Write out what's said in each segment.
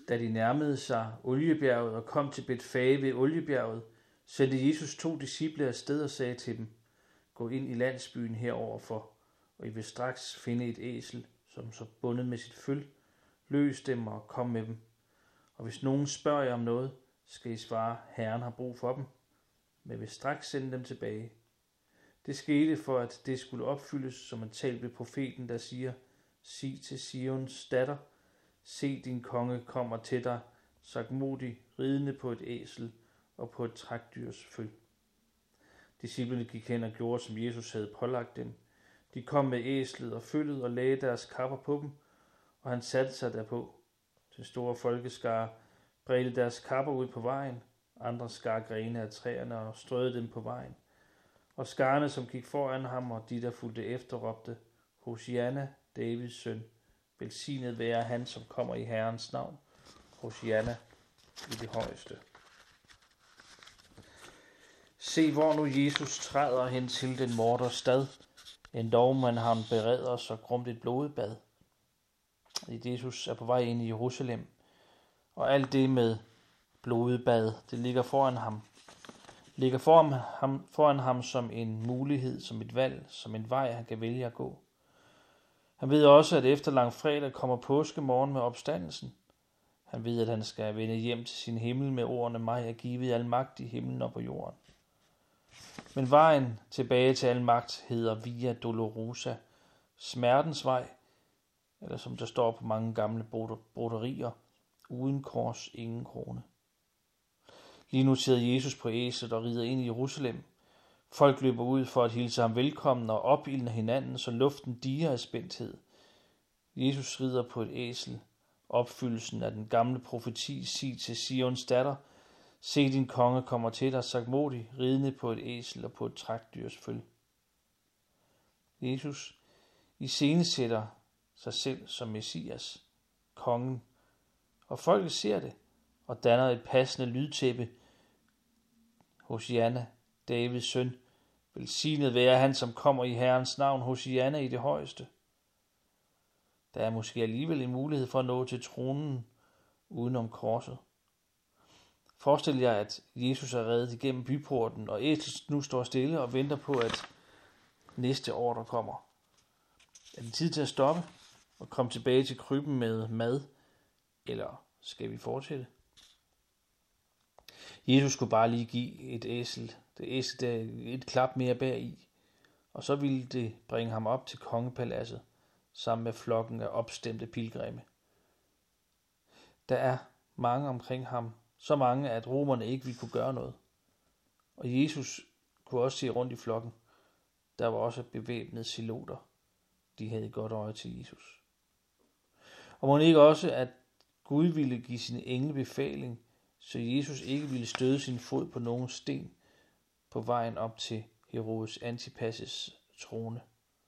Da de nærmede sig Oliebjerget og kom til Betfage ved Oliebjerget, sendte Jesus 2 disciple afsted og sagde til dem: Gå ind i landsbyen heroverfor, og I vil straks finde et æsel, som så bundet med sit føl. Løs dem og kom med dem. Og hvis nogen spørger jer om noget, skal I svare: Herren har brug for dem, men vil straks sende dem tilbage. Det skete for, at det skulle opfyldes, som er talt ved profeten, der siger: Sig til Sions datter, se, din konge kommer til dig, sagtmodig, ridende på et æsel og på et trækdyrs føl. Disciplene gik hen og gjorde, som Jesus havde pålagt dem. De kom med æslet og følget og lagde deres kapper på dem, og han satte sig derpå. Den store folkeskare bredte deres kapper ud på vejen, andre skar grene af træerne og strøede dem på vejen. Og skarne, som gik foran ham, og de, der fulgte efter, råbte: Hosianna, Davids søn, velsignet være han, som kommer i Herrens navn. Hosianna i det højeste. Se, hvor nu Jesus træder hen til den morders stad, endog man han bereder så grumt et blodbad. Jesus er på vej ind i Jerusalem, og alt det med blodbad, det ligger foran ham som en mulighed, som et valg, som en vej, han kan vælge at gå. Han ved også, at efter langfredag kommer påskemorgen med opstandelsen. Han ved, at han skal vende hjem til sin himmel med ordene: mig er givet al magt i himlen og på jorden. Men vejen tilbage til al magt hedder Via Dolorosa, smertens vej, eller som der står på mange gamle broderier: uden kors, ingen krone. Lige nu sidder Jesus på æslet og rider ind i Jerusalem. Folk løber ud for at hilse ham velkommen og opildner hinanden, så luften diger af spændthed. Jesus rider på et æsel, opfyldelsen af den gamle profeti: sig til Sions datter, se, din konge kommer til dig, sagtmodig, ridende på et æsel og på et trækdyrs føl. Jesus iscenesætter sig selv som Messias, kongen, og folket ser det og danner et passende lydtæppe: Hosianna, Davids søn, velsignet være han, som kommer i Herrens navn, Hosianna i det højeste. Der er måske alligevel en mulighed for at nå til tronen udenom korset. Forestil jer, at Jesus er reddet igennem byporten, og æslet nu står stille og venter på, at næste ordre kommer. Er det tid til at stoppe og komme tilbage til krybben med mad, eller skal vi fortsætte? Jesus skulle bare lige give det æsel der et klap mere bagi, og så ville det bringe ham op til kongepaladset sammen med flokken af opstemte pilgrimme. Der er mange omkring ham, så mange, at romerne ikke ville kunne gøre noget. Og Jesus kunne også se rundt i flokken. Der var også bevæbnede zeloter. De havde godt øje til Jesus. Og må ikke også, at Gud ville give sin engle befaling, så Jesus ikke ville støde sin fod på nogen sten på vejen op til Herodes Antipas' trone.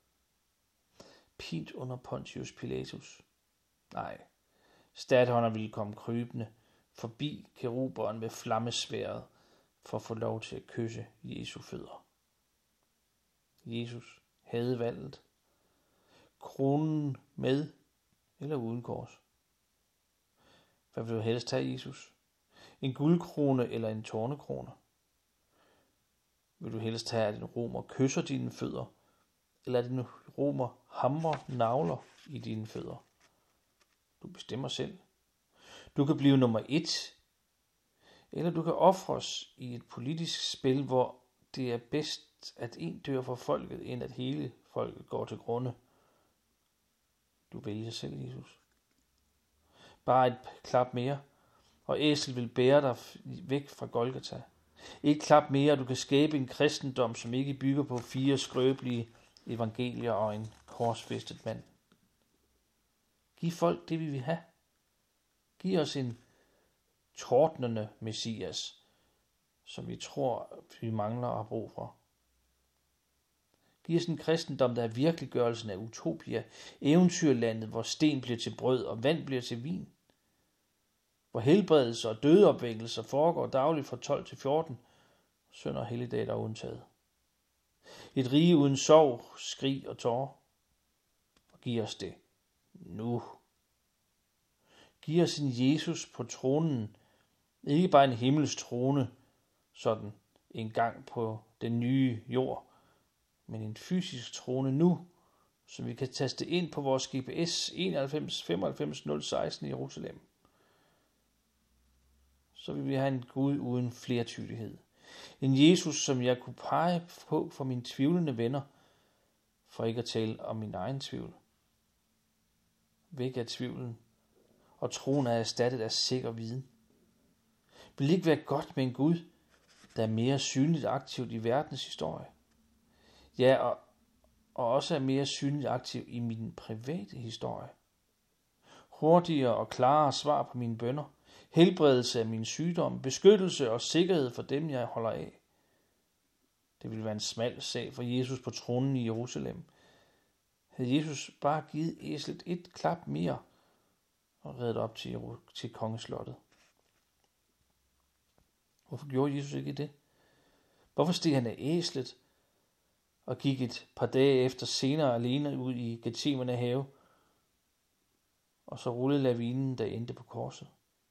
Pint under Pontius Pilatus. Nej, statholderen ville komme krybende forbi keruberen med flammesværdet for at få lov til at kysse Jesu fødder. Jesus havde valget. Kronen med eller uden kors. Hvad vil du helst tage, Jesus? En guldkrone eller en tornekrone? Vil du helst have, at en romer kysser dine fødder, eller at en romer hamrer nagler i dine fødder? Du bestemmer selv. Du kan blive nummer 1, eller du kan ofres i et politisk spil, hvor det er bedst, at en dør for folket, end at hele folket går til grunde. Du vælger selv, Jesus. Bare et klap mere, og æsel vil bære dig væk fra Golgata. Et klap mere, og du kan skabe en kristendom, som ikke bygger på 4 skrøbelige evangelier og en korsfæstet mand. Giv folk det, vi vil have. Giv os en tordnende Messias, som vi tror, vi mangler og har brug for. Giv os en kristendom, der er virkeliggørelsen af utopia, eventyrlandet, hvor sten bliver til brød og vand bliver til vin. Hvor helbredelse og dødeopvækkelser foregår dagligt fra 12 til 14, søndag og helligdag der er undtaget. Et rige uden sorg, skrig og tårer. Og giv os det nu. Giv os en Jesus på tronen, ikke bare en himmelsk trone, sådan en gang på den nye jord, men en fysisk trone nu, så vi kan taste ind på vores GPS 91 95 016 i Jerusalem. Så vil vi have en Gud uden flertydighed. En Jesus, som jeg kunne pege på for mine tvivlende venner, for ikke at tale om min egen tvivl. Væk af tvivlen, og troen er erstattet af sikker viden. Vil det ikke være godt med en Gud, der er mere synligt aktivt i verdens historie? Ja, og også er mere synligt aktiv i min private historie. Hurtigere og klarere svar på mine bønner, helbredelse af min sygdom, beskyttelse og sikkerhed for dem, jeg holder af. Det ville være en smal sag for Jesus på tronen i Jerusalem. Havde Jesus bare givet æslet et klap mere og reddet op til kongeslottet. Hvorfor gjorde Jesus ikke det? Hvorfor steg han af æslet og gik et par dage efter senere alene ud i Getsemane have, og så rullede lavinen, der endte på korset?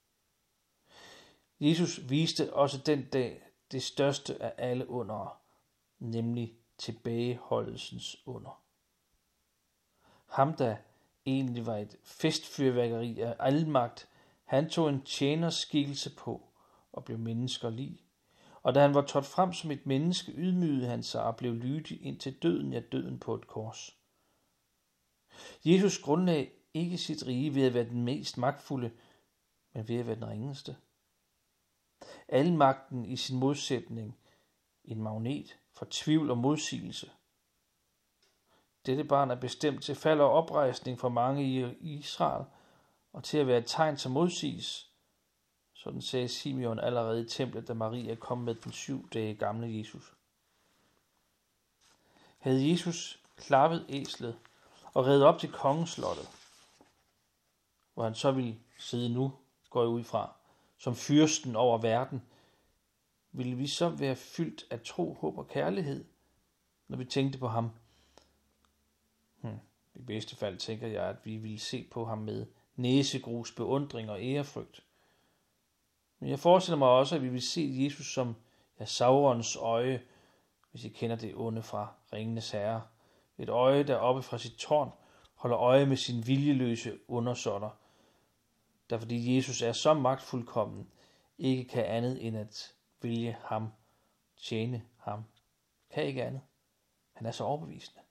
Jesus viste også den dag det største af alle undere, nemlig tilbageholdelsens under. Ham, der egentlig var et festfyrværkeri af almagt, han tog en tjenerskikkelse på og blev menneskerlig. Og da han var trådt frem som et menneske, ydmygede han sig og blev lydig indtil døden, ja døden på et kors. Jesus grundlagde ikke sit rige ved at være den mest magtfulde, men ved at være den ringeste. Almagten i sin modsætning, en magnet for tvivl og modsigelse. Dette barn er bestemt til fald og oprejsning for mange i Israel, og til at være et tegn, som modsiges. Sådan sagde Simeon allerede i templet, da Maria kom med den 7 dage gamle Jesus. Havde Jesus klappet æslet og reddet op til kongeslottet, hvor han så ville sidde nu, går jeg ud fra, som fyrsten over verden, ville vi så være fyldt af tro, håb og kærlighed, når vi tænkte på ham? I bedste fald tænker jeg, at vi ville se på ham med næsegrus, beundring og ærefrygt. Men jeg forestiller mig også, at vi vil se Jesus som Saurons øje, hvis I kender det onde fra Ringenes Herre. Et øje, der oppe fra sit tårn holder øje med sin viljeløse undersåtter, der fordi Jesus er så magtfuldkommen, ikke kan andet end at vælge ham, tjene ham. Kan ikke andet. Han er så overbevisende.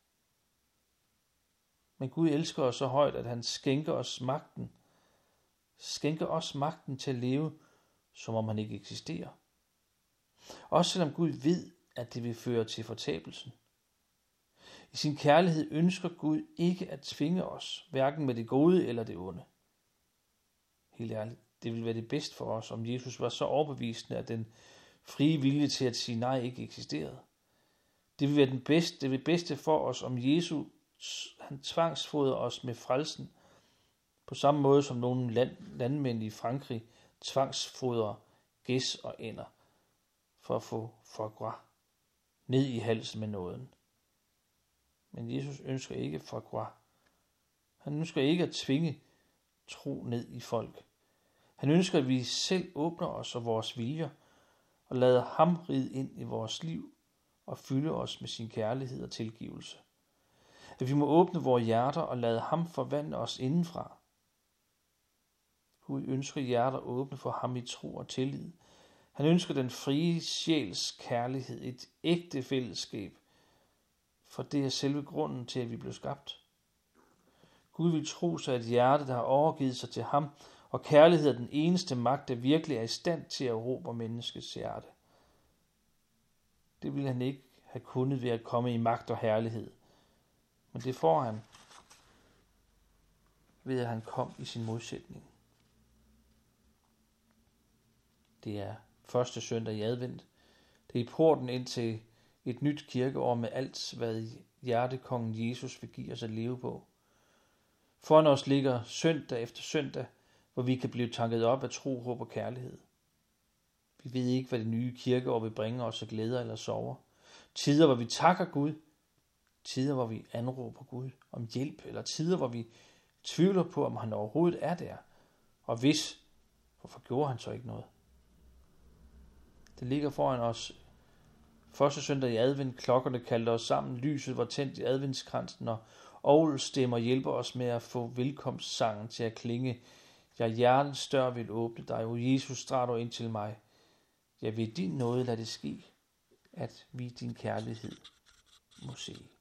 Men Gud elsker os så højt, at han skænker os magten til at leve, som om han ikke eksisterer. Også selvom Gud ved, at det vil føre til fortabelsen. I sin kærlighed ønsker Gud ikke at tvinge os, hverken med det gode eller det onde. Helt ærligt, det ville være det bedste for os, om Jesus var så overbevisende, at den frie vilje til at sige nej ikke eksisterede. Det ville være det bedste for os, om Jesus han tvangsfodrer os med frelsen, på samme måde som nogle landmænd i Frankrig tvangsfodrer gæs og ænder, for at få foie gras ned i halsen med nåden. Men Jesus ønsker ikke foie gras. Han ønsker ikke at tvinge tro ned i folk. Han ønsker, at vi selv åbner os og vores viljer, og lader ham ride ind i vores liv, og fylde os med sin kærlighed og tilgivelse. At vi må åbne vores hjerter og lade ham forvandle os indenfra. Gud ønsker hjerter åbne for ham i tro og tillid. Han ønsker den frie sjæls kærlighed, et ægte fællesskab, for det er selve grunden til, at vi blev skabt. Gud vil tro sig et hjerte, der har overgivet sig til ham, og kærlighed er den eneste magt, der virkelig er i stand til at erobre menneskets hjerte. Det ville han ikke have kunnet ved at komme i magt og herlighed, men det får han ved, at han kom i sin modsætning. Det er første søndag i advent. Det er i porten ind til et nyt kirkeår med alt, hvad hjertekongen Jesus vil give os at leve på. Foran os ligger søndag efter søndag, hvor vi kan blive tanket op af tro, håb og kærlighed. Vi ved ikke, hvad det nye kirkeår vil bringe os af glæder eller sorger. Tider, hvor vi takker Gud. Tider, hvor vi anråber Gud om hjælp. Eller tider, hvor vi tvivler på, om han overhovedet er der. Og hvis, hvorfor gjorde han så ikke noget? Det ligger foran os. Første søndag i advent, klokkerne kaldte os sammen, lyset var tændt i adventskransen, og orgelstemmer hjælper os med at få velkomstsangen til at klinge. Jeg hjertens dør vil åbne dig, o Jesus, træd du ind til mig. Jeg vil din nåde lade det ske, at vi din kærlighed må se.